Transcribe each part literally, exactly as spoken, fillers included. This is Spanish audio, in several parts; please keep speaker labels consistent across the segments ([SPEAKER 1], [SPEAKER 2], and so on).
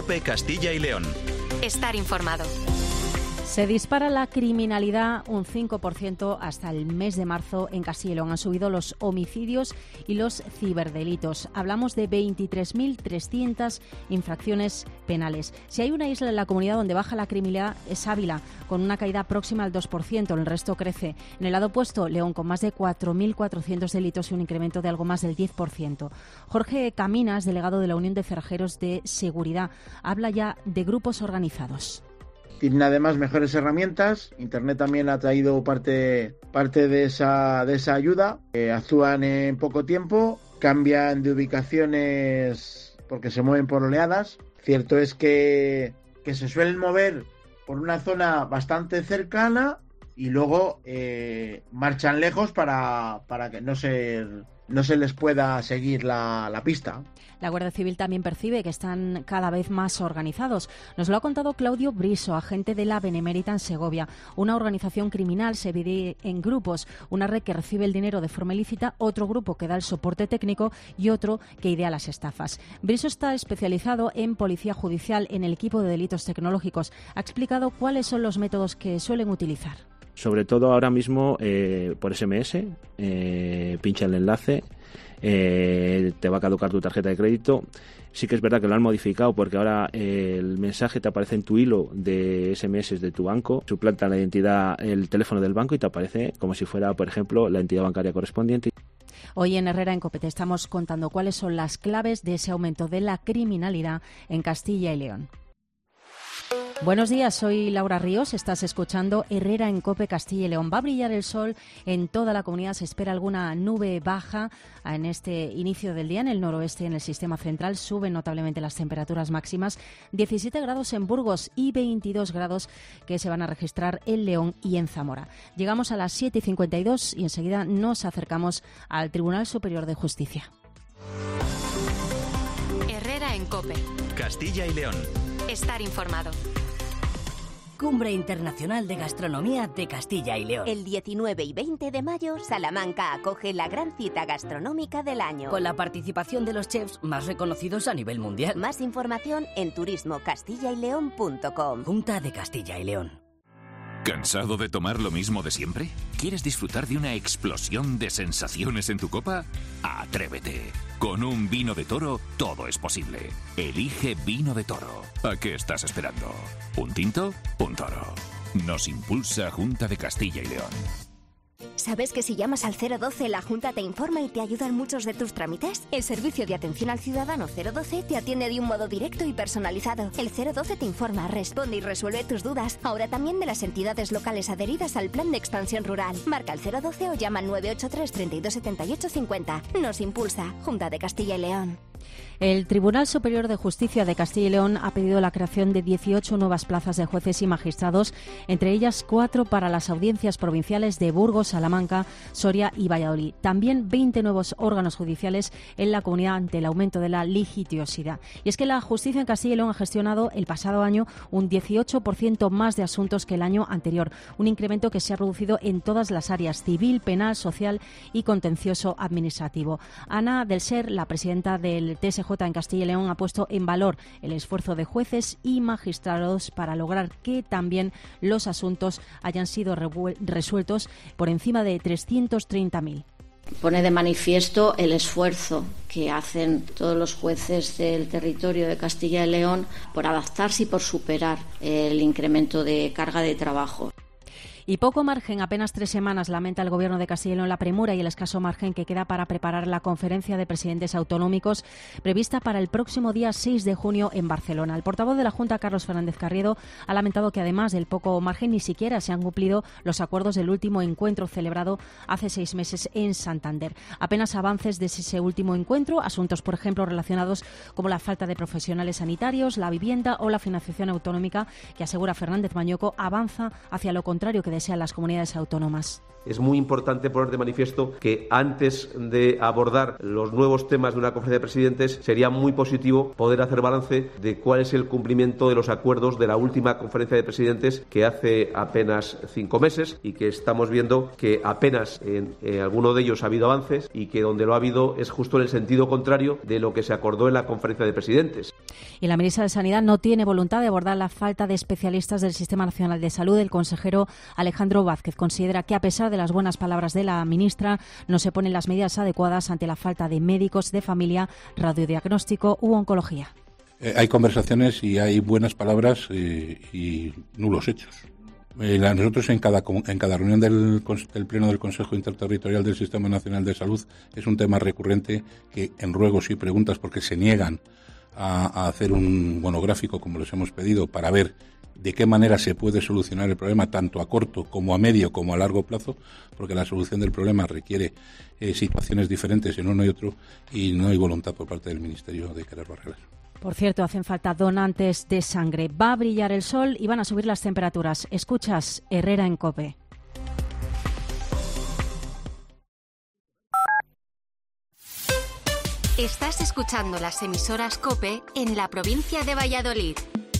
[SPEAKER 1] COPE Castilla y León.
[SPEAKER 2] Estar informado.
[SPEAKER 3] Se dispara la criminalidad un cinco por ciento hasta el mes de marzo en Castilla y León. Han subido los homicidios y los ciberdelitos. Hablamos de veintitrés mil trescientas infracciones penales. Si hay una isla en la comunidad donde baja la criminalidad es Ávila, con una caída próxima al dos por ciento. El resto crece. En el lado opuesto, León, con más de cuatro mil cuatrocientos delitos y un incremento de algo más del diez por ciento. Jorge Caminas, delegado de la Unión de Cerrajeros de Seguridad, habla ya de grupos organizados.
[SPEAKER 4] Tienen además mejores herramientas. Internet también ha traído parte, parte de esa, de esa ayuda. Eh, actúan en poco tiempo, cambian de ubicaciones porque se mueven por oleadas. Cierto es que, que se suelen mover por una zona bastante cercana y luego eh, marchan lejos para, para que no se, no se les pueda seguir la, la pista.
[SPEAKER 3] La Guardia Civil también percibe que están cada vez más organizados. Nos lo ha contado Claudio Briso, agente de la Benemérita en Segovia. Una organización criminal se divide en grupos. Una red que recibe el dinero de forma ilícita, otro grupo que da el soporte técnico y otro que idea las estafas. Briso está especializado en policía judicial en el equipo de delitos tecnológicos. Ha explicado cuáles son los métodos que suelen utilizar.
[SPEAKER 5] Sobre todo ahora mismo eh, por ese eme ese, eh, pincha el enlace, eh, te va a caducar tu tarjeta de crédito. Sí que es verdad que lo han modificado porque ahora eh, el mensaje te aparece en tu hilo de ese eme ese de tu banco, suplanta la identidad, el teléfono del banco y te aparece como si fuera, por ejemplo, la entidad bancaria correspondiente.
[SPEAKER 3] Hoy en Herrera en COPE te estamos contando cuáles son las claves de ese aumento de la criminalidad en Castilla y León. Buenos días, soy Laura Ríos, estás escuchando Herrera en COPE Castilla y León. Va a brillar el sol en toda la comunidad, se espera alguna nube baja en este inicio del día. En el noroeste y en el sistema central suben notablemente las temperaturas máximas, diecisiete grados en Burgos y veintidós grados que se van a registrar en León y en Zamora. Llegamos a las siete y cincuenta y dos y enseguida nos acercamos al Tribunal Superior de Justicia.
[SPEAKER 2] Herrera en COPE.
[SPEAKER 1] Castilla y León.
[SPEAKER 2] Estar informado.
[SPEAKER 6] Cumbre Internacional de Gastronomía de Castilla y León.
[SPEAKER 7] El diecinueve y veinte de mayo, Salamanca acoge la gran cita gastronómica del año.
[SPEAKER 6] Con la participación de los chefs más reconocidos a nivel mundial.
[SPEAKER 7] Más información en turismo castilla y león punto com.
[SPEAKER 6] Junta de Castilla y León.
[SPEAKER 8] ¿Cansado de tomar lo mismo de siempre? ¿Quieres disfrutar de una explosión de sensaciones en tu copa? ¡Atrévete! Con un vino de toro, todo es posible. Elige vino de toro. ¿A qué estás esperando? ¿Un tinto? Un toro. Nos impulsa Junta de Castilla y León.
[SPEAKER 9] ¿Sabes que si llamas al cero doce la Junta te informa y te ayuda en muchos de tus trámites? El servicio de atención al ciudadano cero doce te atiende de un modo directo y personalizado. El cero doce te informa, responde y resuelve tus dudas. Ahora también de las entidades locales adheridas al Plan de Expansión Rural. Marca el cero doce o llama al nueve ocho tres, treinta y dos, setenta y ocho, cincuenta. Nos impulsa Junta de Castilla y León.
[SPEAKER 3] El Tribunal Superior de Justicia de Castilla y León ha pedido la creación de dieciocho nuevas plazas de jueces y magistrados, entre ellas cuatro para las audiencias provinciales de Burgos, Salamanca, Soria y Valladolid. También veinte nuevos órganos judiciales en la comunidad ante el aumento de la litigiosidad. Y es que la justicia en Castilla y León ha gestionado el pasado año un dieciocho por ciento más de asuntos que el año anterior, un incremento que se ha reducido en todas las áreas: civil, penal, social y contencioso administrativo. Ana del Ser, la presidenta del T S J en Castilla y León, ha puesto en valor el esfuerzo de jueces y magistrados para lograr que también los asuntos hayan sido resueltos por encima de trescientos treinta mil.
[SPEAKER 10] Pone de manifiesto el esfuerzo que hacen todos los jueces del territorio de Castilla y León por adaptarse y por superar el incremento de carga de trabajo.
[SPEAKER 3] Y poco margen, apenas tres semanas, lamenta el Gobierno de Castilla y León la premura y el escaso margen que queda para preparar la conferencia de presidentes autonómicos prevista para el próximo día seis de junio en Barcelona. El portavoz de la Junta, Carlos Fernández Carriedo, ha lamentado que además del poco margen ni siquiera se han cumplido los acuerdos del último encuentro celebrado hace seis meses en Santander. Apenas avances de ese último encuentro, asuntos, por ejemplo, relacionados como la falta de profesionales sanitarios, la vivienda o la financiación autonómica, que asegura Fernández Mañoco avanza hacia lo contrario que desean las comunidades autónomas.
[SPEAKER 11] Es muy importante poner de manifiesto que antes de abordar los nuevos temas de una conferencia de presidentes sería muy positivo poder hacer balance de cuál es el cumplimiento de los acuerdos de la última conferencia de presidentes, que hace apenas cinco meses, y que estamos viendo que apenas en, en alguno de ellos ha habido avances y que donde lo ha habido es justo en el sentido contrario de lo que se acordó en la conferencia de presidentes.
[SPEAKER 3] Y la ministra de Sanidad no tiene voluntad de abordar la falta de especialistas del Sistema Nacional de Salud. El consejero Alejandro Vázquez considera que, a pesar de las buenas palabras de la ministra, no se ponen las medidas adecuadas ante la falta de médicos de familia, radiodiagnóstico u oncología.
[SPEAKER 12] Eh, hay conversaciones y hay buenas palabras eh, y nulos hechos. Eh, la, nosotros en cada en cada reunión del, del Pleno del Consejo Interterritorial del Sistema Nacional de Salud es un tema recurrente que en ruegos y preguntas, porque se niegan a, a hacer un monográfico como les hemos pedido para ver de qué manera se puede solucionar el problema tanto a corto como a medio como a largo plazo, porque la solución del problema requiere eh, situaciones diferentes en uno y otro y no hay voluntad por parte del Ministerio de quererlo arreglar.
[SPEAKER 3] Por cierto, hacen falta donantes de sangre. Va a brillar el sol y van a subir las temperaturas. Escuchas Herrera en COPE.
[SPEAKER 2] Estás escuchando las emisoras COPE en la provincia de Valladolid.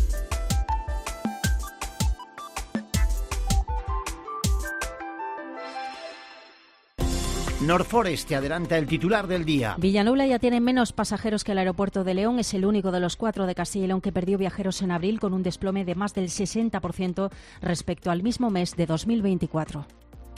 [SPEAKER 13] Norforest te adelanta el titular del día.
[SPEAKER 3] Villanueva ya tiene menos pasajeros que el aeropuerto de León. Es el único de los cuatro de Castilla y León que perdió viajeros en abril, con un desplome de más del sesenta por ciento respecto al mismo mes de dos mil veinticuatro.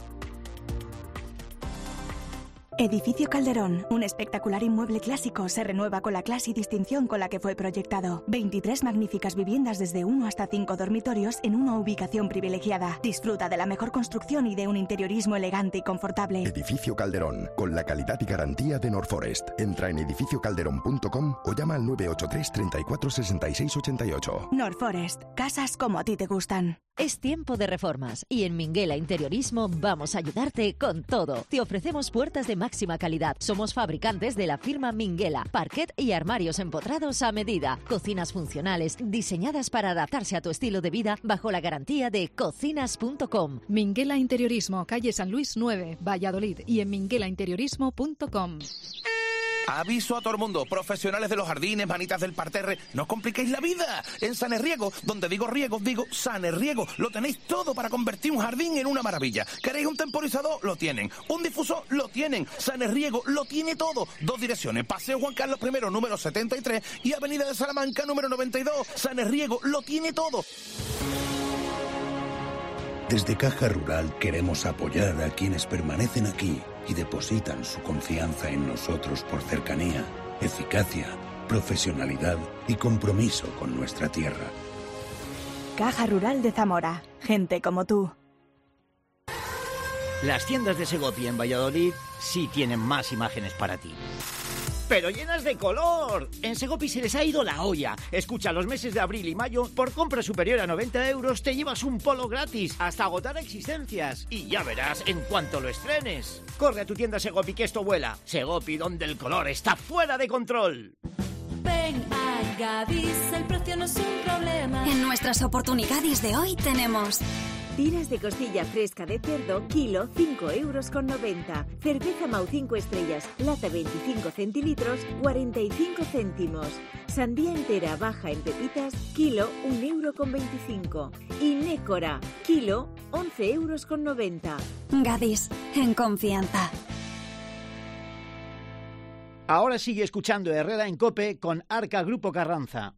[SPEAKER 14] Edificio Calderón, un espectacular inmueble clásico, se renueva con la clase y distinción con la que fue proyectado. veintitrés magníficas viviendas desde uno hasta cinco dormitorios en una ubicación privilegiada. Disfruta de la mejor construcción y de un interiorismo elegante y confortable.
[SPEAKER 15] Edificio Calderón, con la calidad y garantía de Norforest. Entra en edificio calderón punto com o llama al nueve ocho tres, treinta y cuatro, sesenta y seis, ochenta y ocho.
[SPEAKER 14] Norforest, casas como a ti te gustan.
[SPEAKER 16] Es tiempo de reformas y en Minguela Interiorismo vamos a ayudarte con todo. Te ofrecemos puertas de máxima calidad. Somos fabricantes de la firma Minguela, parquet y armarios empotrados a medida. Cocinas funcionales diseñadas para adaptarse a tu estilo de vida bajo la garantía de cocinas punto com.
[SPEAKER 17] Minguela Interiorismo, calle San Luis nueve, Valladolid, y en minguela interiorismo punto com.
[SPEAKER 18] Aviso a todo el mundo, profesionales de los jardines, manitas del parterre, no os compliquéis la vida. En Sanerriego, donde digo riego, digo Sanerriego, lo tenéis todo para convertir un jardín en una maravilla. ¿Queréis un temporizador? Lo tienen. ¿Un difusor? Lo tienen. Sanerriego lo tiene todo. Dos direcciones, Paseo Juan Carlos primero, número setenta y tres, y Avenida de Salamanca, número noventa y dos. Sanerriego lo tiene todo.
[SPEAKER 19] Desde Caja Rural queremos apoyar a quienes permanecen aquí y depositan su confianza en nosotros por cercanía, eficacia, profesionalidad y compromiso con nuestra tierra.
[SPEAKER 14] Caja Rural de Zamora. Gente como tú.
[SPEAKER 13] Las tiendas de Segopi en Valladolid sí tienen más imágenes para ti. ¡Pero llenas de color! En Segopi se les ha ido la olla. Escucha, los meses de abril y mayo, por compra superior a noventa euros, te llevas un polo gratis, hasta agotar existencias. Y ya verás en cuanto lo estrenes. Corre a tu tienda Segopi, que esto vuela. Segopi, donde el color está fuera de control.
[SPEAKER 20] Ven a Gadis, el precio no es un problema.
[SPEAKER 21] En nuestras oportunidades de hoy tenemos...
[SPEAKER 22] tiras de costilla fresca de cerdo, kilo, cinco euros con noventa. Cerveza Mau cinco estrellas, lata veinticinco centilitros, cuarenta y cinco céntimos. Sandía entera baja en pepitas, kilo, un euro con veinticinco. Y Nécora, kilo, once euros con noventa.
[SPEAKER 21] Gadis, en confianza.
[SPEAKER 13] Ahora sigue escuchando Herrera en COPE con Arca Grupo Carranza.